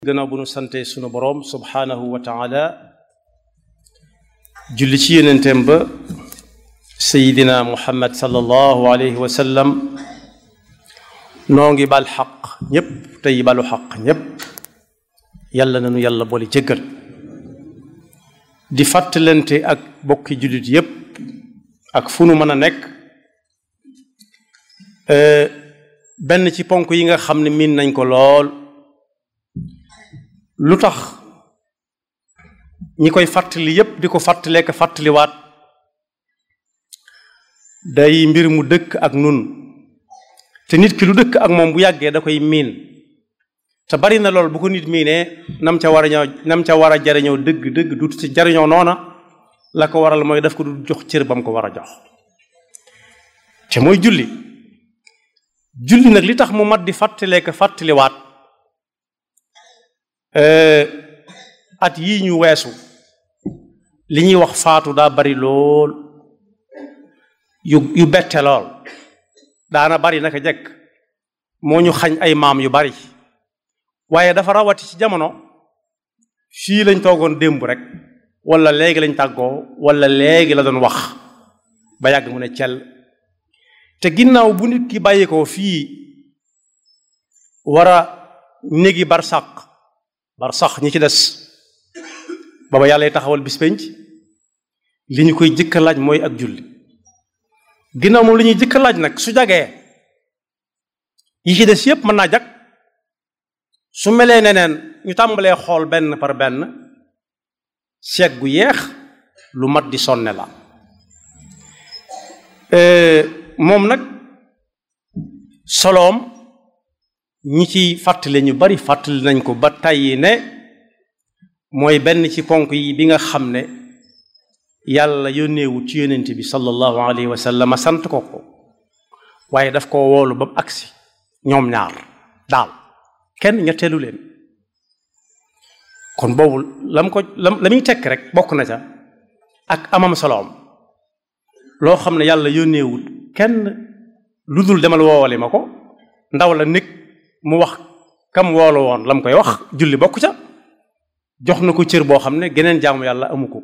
gannaaw bu nu sante sunu boroom subhaanahu wa taala julli ci yonenteem ba sayidina muhammad sallallahu alayhi wa sallam noo ngi bal xaq ñépp tey balu xaq ñépp yàlla nanu yàlla boole jéggal di fàttalante ak bokki jullit yépp ak fu nu mën a nekk benn ci ponk yi nga xam ne miin nañ ko lool lu tax ñi koy fàttali yépp di ko fàttalee ko fàttaliwaat day mbir mu dëkk ak nun te nit ki lu dëkk ak moom bu yàggee da koy miin te bari na lool bu ko nit miinee nam ca war a jariñoo dëgg du ci jariñoo noona la ko waral mooy daf ko du jox cër ba mu ko war a jox te mooy julli nag li tax mu mat di fàttalee ko fàttaliwaat at yii ñu weesu li ñuy wax faatu daa bari lool yu bette lool daana bari naka jekk moo ñu xañ ay maam yu bari waaye dafa rawati ci jamono fii lañ toogoon démb rek wala léegi lañ tàggoo wala léegi la doon wax ba yàgg mu ne cel te ginnaaw bu nit ki bàyyi ko fii war a néegi barsax ñi ci des baba yàlla taxawal bis penc li ñu koy jëkka laaj mooy ak julli ginnaaw moom li ñuy jëkka laaj nag su jagee yi ci des yépp mën naa jag su melee neneen ñu tàmbalee xool benn par benn seet gu yeex lu mat di sonne la moom nag soloom ñi ci fàttali ñu bari fàttali nañ ko ba tàyyi ne mooy benn ci ponk yi bi nga xam ne yàlla yónneewu ci yónnent bi sallallahu alayhi wa sallam sant ko waaye daf ko woolu ba mu agsi ñoom ñaar daal kenn ñetteelu leen kon boobu la muy tekk rek bokk na ca ak amam soloom loo xam ne yàlla yónneewut kenn lu dul demal woowale ma ko ndaw la nekk mu wax kam woolu woon lam koy wax julli bokk ca jox na ko cër boo xam ne geneen jaamu yàlla amu ko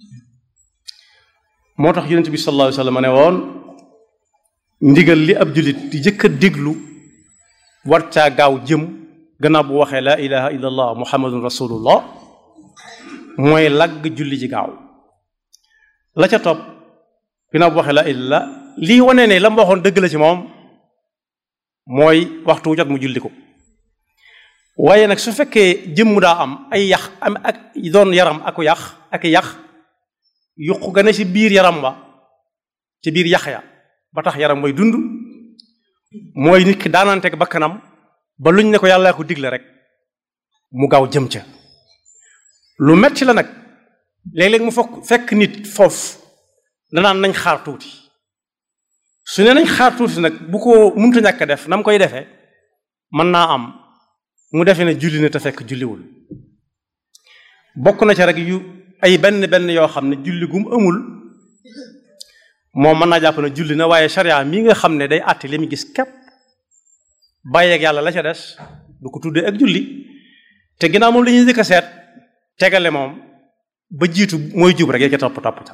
moo tax yonent bi sallallahu alayhi wa sallam ne woon ndigal li ab jullit di jëkk a déglu war caa gaaw jëm gannaaw bu waxee laa ilaha illa allah muhammadun rasulullah mooy lagg julli ji gaaw la ca topp gannaaw bu waxee laa ilaha lii wane ne la mu waxoon dëgg la ci moom mooy waxtu wu jot mu julli ko waaye nag su fekkee jëmm daa am ay yax am ak doon yaram ak yax yuq ga ne ci biir yaram wa ci biir yax ya ba tax yaram mooy dund mooy nit ki daananteeg bakkanam ba luñ ne ko yàlla ko digle rek mu gaaw jëm ca lu metti la nag léeg-léeg mu fekk nit foofu danaan nañ xaar tuuti su ne nañ xaar tuuti nag bu ko mënta ñàkk def na mu koy defee mën naa am mu defee ne julli na te fekk julliwul bokk na ca rek yu ay benn yoo xam ne julli gum amul moom mën naa jàpp ne julli na waaye sharia mi nga xam ne day àtte li mu gis képp bàyyeeg yàlla la ca des du ko tuddee ak julli te ginnaaw moom la ñuy njëkk a seet tegale moom ba jiitu mooy jub rek ya ca topp ca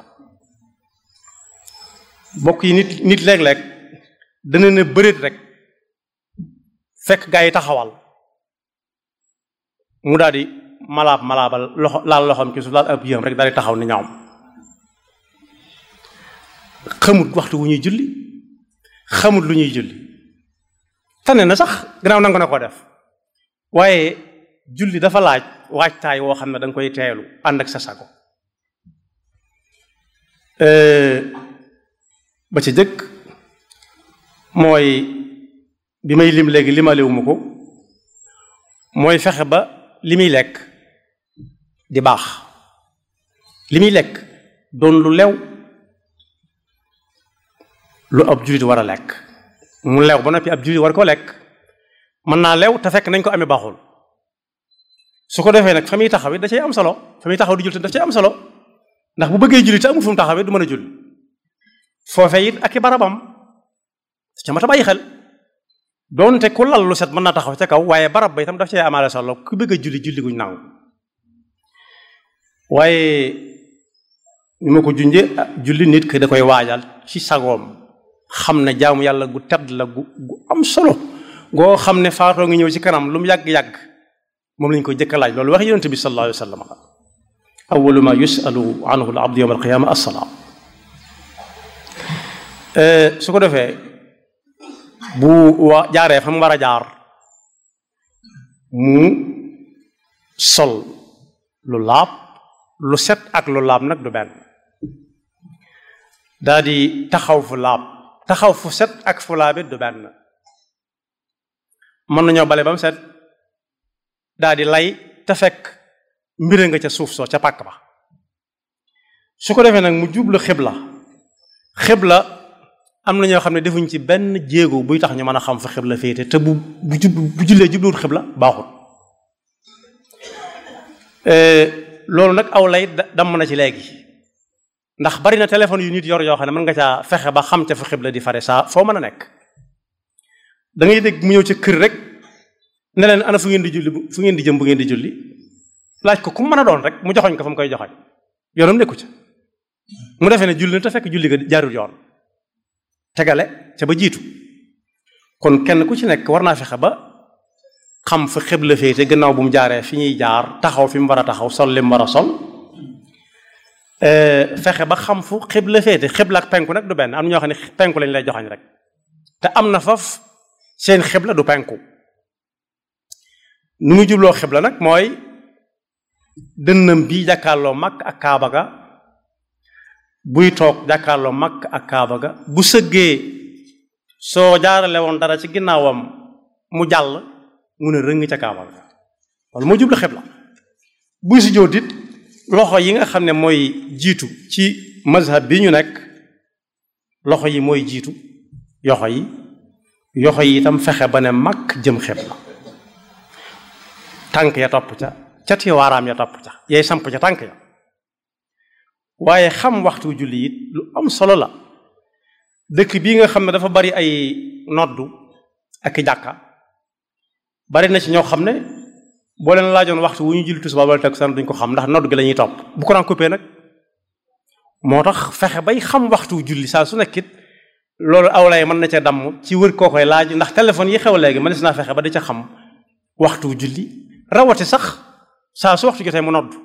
bokk yi nit léeg-léeg dana ne bëreet rek fekk gaa yi taxawal mu daal di malaabal laal loxoom ci su laal ab yëm rek daal di taxaw ni ñoom xamut waxtu wu ñuy julli xamut lu ñuy julli tane na sax gannaaw nangu na ko def waaye julli dafa laaj waajtaay woo xam ne da nga koy teelu ànd ak sa sago ba ci jëkk mooy bi may lim léegi limaliwuma ko mooy fexe ba li muy lekk di baax li muy lekk doon lu lew lu ab jullit war a lekk mu lew ba noppi ab jullit war ko lekk mën naa lew te fekk nañ ko amee baaxul su ko defee nag fa muy taxawit da cay am solo fa muy taxaw di jullit daf cay am solo ndax bu bëggee julli te amul fu mu taxawee du mën a julli foofee it ak i barabam ca mat a bàyyi xel doonte ku lal lu set mën naa taxaw ca kaw waaye barab ba itam daf cee amaale solo ku bëgg a julli guñ nangu waaye ni ma ko junje julli nit ki da koy waajal ci sagoom xam ne jaamu yàlla gu tedd la gu am solo goo xam ne faatoo ngi ñëw ci kanam lu mu yàgg-yàgg moom lañ koy jëkk a laaj loolu wax yonent bi sallallahu alayhi wa sallam awwalu ma yusalu anhu al abdu yawm al qiyama as-salaa su ko defee bu jaaree fa mu war a jaar mu sol lu laab lu set ak lu laab nag du benn daa di taxaw fu laab taxaw fu set ak fu laabit du benn mën nañoo bale ba mu set daa di lay te fekk mbire nga ca suuf soo ca pàkk ba su ko defee nag mu jublu xibla am na ñoo xam ne defuñ ci benn jéego buy tax ñu mën a xam fa xibla féete te bu jullee jubluwut xibla baaxul loolu nag aw lay damm na ci léegi ndax bari na téléphone yu nit yor yoo xam ne mën nga caa fexe ba xam ca fa xibla di fare saa foo mën a nekk da ngay dégg mu ñëw ca kër rek ne leen ana fu ngeen di julli fu ngeen di jëm bu ngeen di julli laaj ko ku mën a doon rek mu joxoñ ko fa mu koy joxoñ yoonam nekku ca mu defee ne julli na te fekk julli ga jaarul yoon tegale ca ba jiitu kon kenn ku ci nekk war naa fexe ba xam fa xibla féete gannaaw bu mu jaaree fi ñuy jaar taxaw fi mu war a taxaw sol li mu war a sol fexe ba xam fu xibla féete xibla ak penku nag du benn am na ñoo xam ne penku lañ lay joxañ rek te am na faf seen xibla du penku nu muy jubloo xibla nag mooy dënnam bi jàkkaarloo Makka ak Kaaba ga buy toog jàkkaarloo Makka ak Kaaba ga bu sëggee soo jaarale woon dara ci ginnaawam mu jàll mu ne rëng ca Kaaba ga wala moo jublu xibla buy si jóot it loxo yi nga xam ne mooy jiitu ci mazhab bi ñu nekk loxo yi mooy jiitu yoxo yi itam fexe ba ne mag jëm xibla tànk ya topp ca cati waaraam ya topp ca yay samp ca tànk ya waaye xam waxtu julli it lu am solo la dëkk bii nga xam ne dafa bari ay noddu ak i jàkka bari na ci ñoo xam ne boo leen laajoon waxtu wu ñu julli tisbaar wala takkusaan duñ ko xam ndax noddu gi la ñuy topp bu ko daan coupé nag moo tax fexe bay xam waxtu julli saa su nekkit loolu awlay mën na ca damm ci wër koo koy laaj ndax téléphone yi xew léegi mënees naa fexe ba da ca xam waxtu julli rawati sax saa su waxtu jotee mu nodd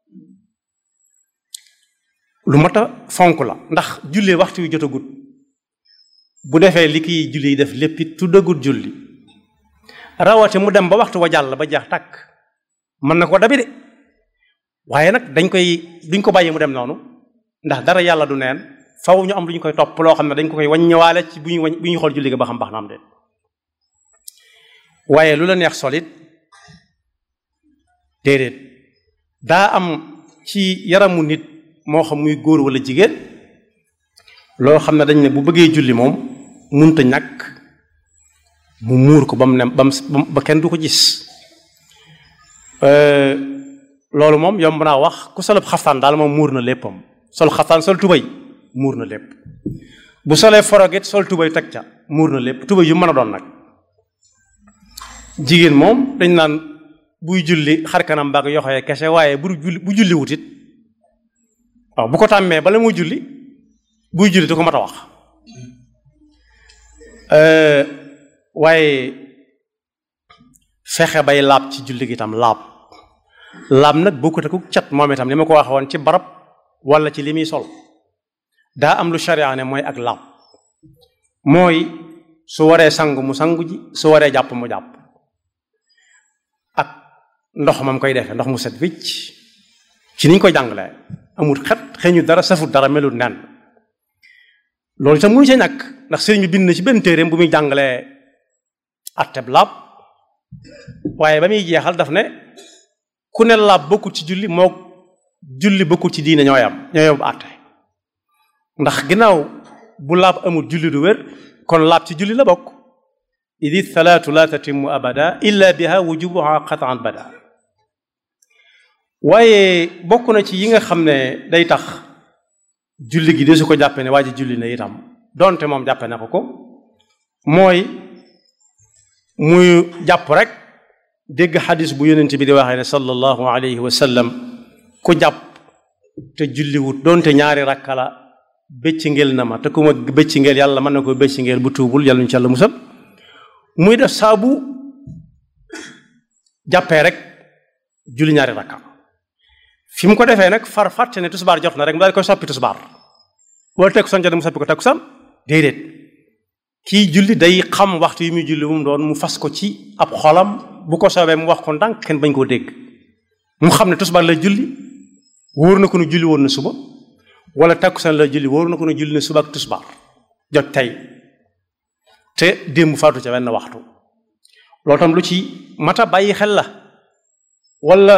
lu mat a fonk la ndax jullee waxtu wi jotagut bu defee li kiy julli yi def lépp it tuddagut julli rawati mu dem ba waxtu wa jàll ba jeex tàkk mën na ko dabi de waaye nag duñ ko bàyyi mu dem noonu ndax dara yàlla du neen faw ñu am lu ñu koy topp loo xam ne dañ ko koy wàññiwaale ci bu ñu xool julli ga ba xam baax na am de waaye lu la neex solit déedéet daa am ci yaramu nit moo xam muy góor wala jigéen loo xam ne dañ ne bu bëggee julli moom munta ñàkk mu muur ko ba mu ne ba kenn du ko gis loolu moom yomb naa wax ku solub xaftaan daal moom muur na léppam sol xaftaan sol tubay muur na lépp bu solee forogit sol tubay teg ca muur na lépp tubay yu mën a doon nag jigéen moom dañ naan buy julli xar kanam baag yoxoye kese waaye bu julli wutit waaw bu ko tàmmee bala muy julli buy julli du ko mat a wax waaye fexe bay laab ci julli gi tam laab nag bokkut ak cat moom itam li ma ko waxe woon ci barab wala ci li muy sol daa am lu sharia ne mooy ak laab mooy su waree sangu mu sangu ji su waree jàpp mu jàpp ak ndox mam koy defee ndox mu set wicc ci niñ koy jàngalee amul xet xeeñu dara safut dara melut nen loolu itam mënu ci ñàkk ndax sëriñ bi bind na ci benn téereem bu muy jàngalee atteb laab waaye ba muy jeexal daf ne ku ne laab bokkut ci julli moo julli bokkut ci diine ñooy am àtte ndax ginnaaw bu laab amul julli du wér kon laab ci julli la bokk idi salaatu la tatimu abada illa biha wujubuha qatan bada waaye bokk na ci yi nga xam ne day tax julli gi de su ko jàppe ne waa ji julli na itam donte moom jàppe na ko mooy muy jàpp rek dégg xadis bu yonent bi di waxee ne sallallahu alayhi wa sallam ku jàpp te julliwut doonte ñaari rakka la bëccingeel na ma te ku ma bëccingeel yàlla mën na ko bëccingeel bu tuubul yàlla ñu ci yàlla musal muy def saabu jàppee rek julli ñaari rakka fi mu ko defee nag far fàtte ne tusbaar jot na rek mu daal di koy soppi tusbaar wala takkusaan jot mu soppi ko takkusaan déedéet kii julli day xam waxtu yi muy julli mu doon mu fas ko ci ab xolam bu ko soobee mu wax ko ndànk kenn bañ koo dégg mu xam ne tusbaar la julli wóor na ko ne julli woon na suba wala takkusaan la julli wóor na ko ne julli na suba ak tusbaar jot tey te démb faatu ca wenn waxtu loolu tam lu ci mata bàyyi xel la wala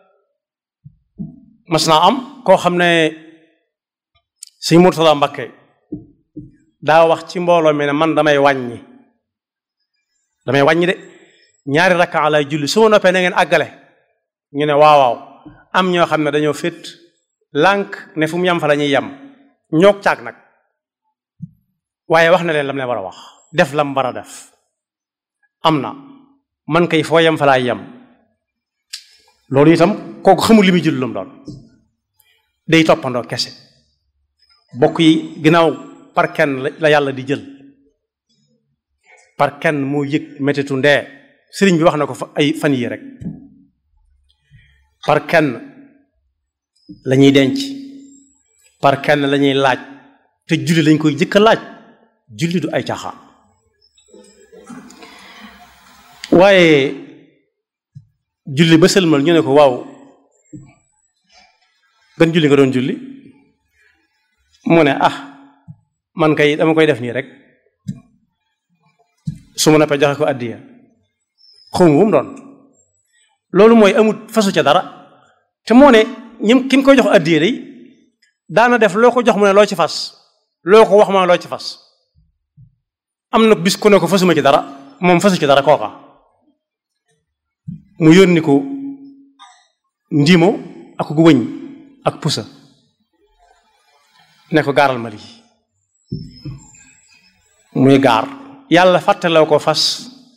mas naa am koo xam ne Sëñ Murtada Mbakke daa wax ci mbooloo mi ne man damay wàññi de ñaari rakka lay julli su ma noppee na ngeen àggale ñu ne waaw am ñoo xam ne dañoo féet lànk ne fu mu yem fa la ñuy yem ñoog caag nag waaye wax na leen lam leen war a wax def lam war a def am na man kay foo yem fa laay yem loolu itam kooku xamul li muy julli lu mu doon day toppandoo kese bokk yi ginnaaw par kenn la yàlla di jël par kenn moo yëg mettitu ndee sëriñ bi wax na ko ay fan yi rek par kenn la ñuy denc par kenn la ñuy laaj te julli lañ koy jëkk a laaj julli du ay caaxaan waaye julli ba sëlmal ñu ne ko waaw gan julli nga doon julli mu ne man kay dama koy def nii rek su ma noppee joxe ko addiya xawma bu mu doon loolu mooy amut fasu ca dara te moo ne ki mu koy jox addiya day daana def loo ko jox mu ne loo ci fas loo ko wax mu ne loo ci fas am na bis ku ne ko fasuma ci dara moom fasu ci dara kooka mu yónni ko ndiimo ak gu wëñ ak pusa ne ko gaaral ma lii muy gaar yàlla fàttaloo ko fas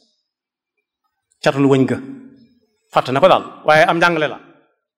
catul wëñ ga fàtte na ko daal waaye am njàngale la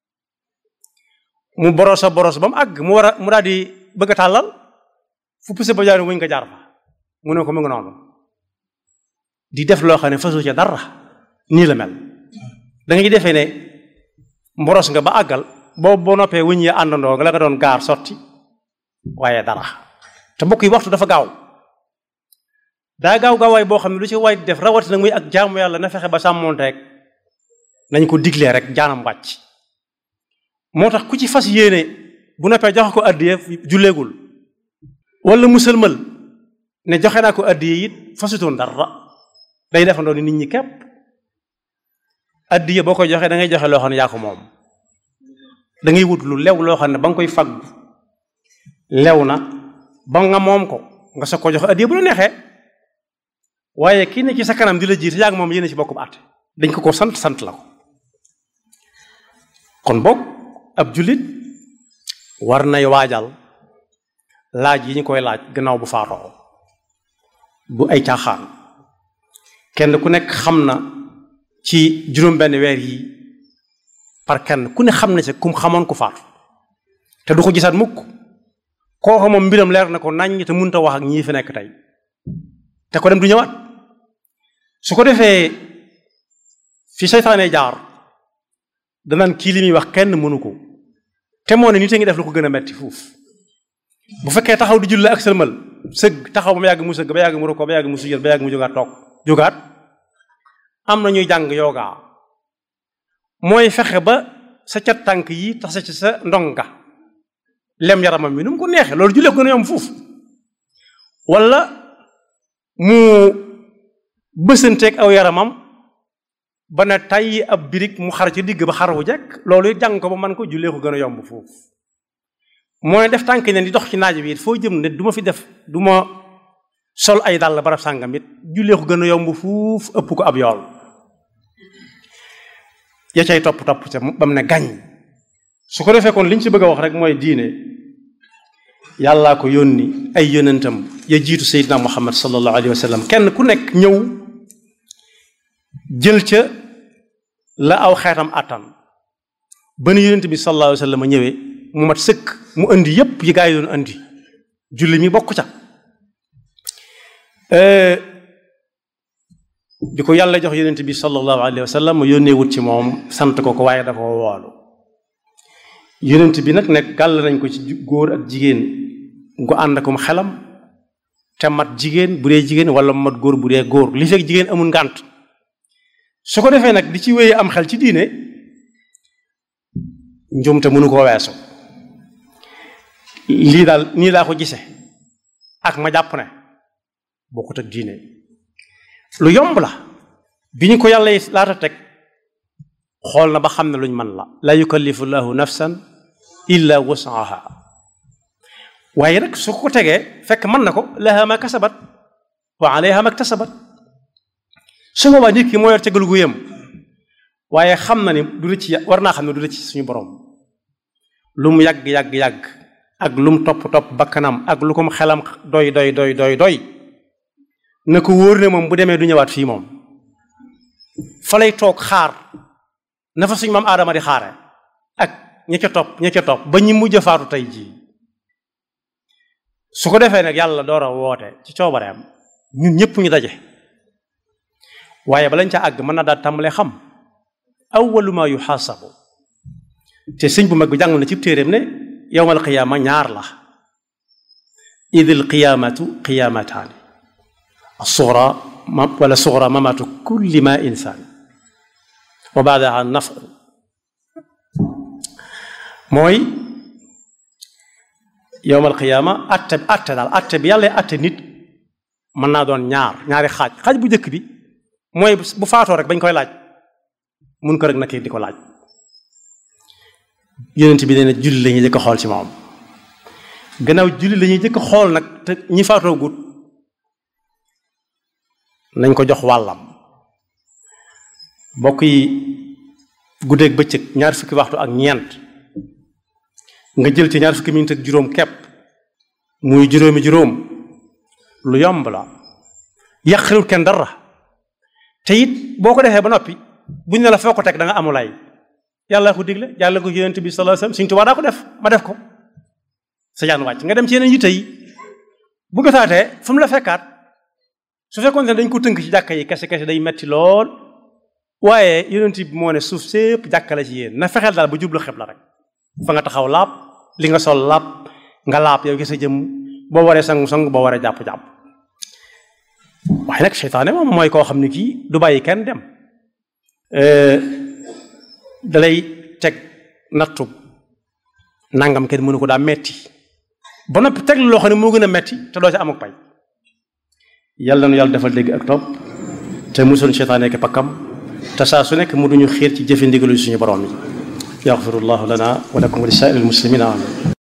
mu boros ba mu àgg mu daal di bëgg a tàllal fu pusa ba jaar wëñ nga jaar fa mu ne ko mu ngi noonu di def loo xam ne fasu ca dara nii la mel da ngay defee ne mboros nga ba àggal boo noppee wëñ ya àndandoo nga la nga doon gaar sotti waaye dara te mbokk yi waxtu dafa gaaw daa gaawaay boo xam ne lu ci waay def rawatina muy ak jaamu yàlla na fexe ba sàmmoonte rek nañ ko diglee rek jaanam wàcc moo tax ku ci fas yéene bu noppee joxe ko addiye julleegul wala musalmal ne joxe naa ko addiye it fasutoon dara day defandoo ni nit ñi képp addiye boo koy joxee da ngay joxe loo xam ne yaa ko moom da ngay wut lu lew loo xam ne ba nga koy faggu lew na ba nga moom ko nga soog ko joxe addiye bu la neexee waaye kii ne ci sa kanam di la jiite yaa ngi moom yéen ci bokkum àtte dañ ko sant la ko kon boog ab jullit war nay waajal laaj yi ñu koy laaj gannaaw bu faatoo bu ay caaxaan kenn ku nekk xam na ci juróom-benn weer yi par kenn ku ne xam na ci kum xamoon ku faatu te du ko gisaat mukk kooku moom mbiram leer na ko naññ te mënut a wax ak ñii fi nekk tey te ko dem du ñëwaat su ko defee fi seytaane jaar danaan kii li muy wax kenn mënu ko te moo ne nit a ngi def lu ko gën a metti fuuf bu fekkee taxaw di julli ak sëlmal sëgg taxaw ba mu yàgg mu sëgg ba yàgg mu rukkoo ba yàgg mu sujjóot ba yàgg mu jógaat toog jógaat am na ñuy jàng yoga mooy fexe ba sa cat tànk yi tax ci sa ndonga lem yaramam bi nu mu ko neexee loolu jullee ko gën a yomb fuuf wala mu bësanteeg aw yaramam ba ne tay ab birig mu xar ci digg ba xar wu jekk loolu jàng ko ba man ko jullee ko gën a yomb foofu mooy def tànk ne di dox ci naaj bi it foo jëm ne du ma fi def du ma sol ay dàll barab sàngam it jullee ko gën a yomb fuuf ëpp ko ab yool ya cay topp ca ba mu ne gàññ su ko defee kon liñ ci bëgg a wax rek mooy diine yàllaa ko yónni ay yónnentam ya jiitu Seydina Muhammad sallallahu alayhi wa sallam kenn ku nekk ñëw jël ca la aw xeetam attan ba nu yonent bi sallallahu alayhi wa sallam ñëwee mu mat sëkk mu indi yépp yi gaa yi doon indi julli mi bokk ca di ko yàlla jox yonent bi sallallahu alayhi wa sallam mu yónnee wut ci moom sant ko waaye dafa woolu yonent bi nag nekk gàll nañ ko ci góor ak jigéen gu ànd akum xelam te mat jigéen bu dee jigéen wala mat góor bu dee góor li fekk jigéen amul ngànt su ko defee nag di ci wéyee am xel ci diine njumte mënu koo weesu lii daal nii laa ko gise ak ma jàpp ne bokkut ak diine lu yomb la bi ñu ko yàlla yi laata teg xool na ba xam ne luñ mën la yukallifu llahu nafsan illa wusaha waaye nag su ko tegee fekk mën na ko laha ma kasabat wa alayha ma ktasabat su boobaa nit ki moo yor tegal gu yem waaye xam na ni du rëcc war naa xam ne du rëcc suñu borom lu mu yàgg ak lu mu topp bakkanam ak lu ko mu xelam doy na ko wóor ne moom bu demee du ñëwaat fii moom fa lay toog xaar na fa suñu maam aadama di xaare ak ña ca topp ba ñi mujj faatu tey jii su ko defee nag yàlla door a woote ci coobareem ñun ñëpp ñu daje waaye balañ ca àgg mën na daal tàmbalee xam awwalu ma yuxaasabu te sëñ bu mag bi jàng na ci téeréem ne yowmal qiyaama ñaar la idil qiyaamatu qiyaamataani suxra wala suxra mamaatu kulli ma insaan wa baadaha nafqu mooy yowmal qiyaama atte bi yàlla atte nit mën naa doon ñaari xaaj bu njëkk bi mooy bu faatoo rek bañ koy laaj mun ko rek nakir di ko laaj yonent bi nee na julli la ñuy jëkk xool ci moom gannaaw julli la ñuy jëkk xool nag te ñi faatoo gut nañ ko jox wàllam mbokk yi guddeeg bëccëg 20 fukki waxtu ak ñeent nga jël ci 20 fukki minute ak juróom kepp muy juróom lu yomb la yàqalul kenn dara te it boo ko defee ba noppi buñ ne la foo ko teg da nga amulay yàlla ko digle yàlla ko yonent bi sallallahu alayhi wasallam Sëriñ Tuubaa daa ko def ma def ko sa jaan wàcc nga dem ci yeneen yitte yi bu gëtaatee fu mu la fekkaat su fekkoon ne dañ ko tënk ci jàkka yi kese day metti lool waaye yonent bi moo ne suuf sépp jàkka la ci yéen na fexeel daal ba jublu xibla rek fa nga taxaw laab li nga sol laab nga laab yow gis sa jëm boo waree sangu boo waree jàpp waaye nag seytaane moom mooy koo xam ne kii du bàyyi kenn dem dalay teg nattu nangam kenn mënu ko daa metti ba noppi teg loo xam ne moo gën a metti te doo ci am ak pay yàlla nu yàlla defal dégg ak topp te musul seytaane ak pakkam te saa su nekk mu duñu xiir ci jëfe ndigalu suñu borom yi yaxfirullahu lana wa lakum wa li saa'iril muslimina amin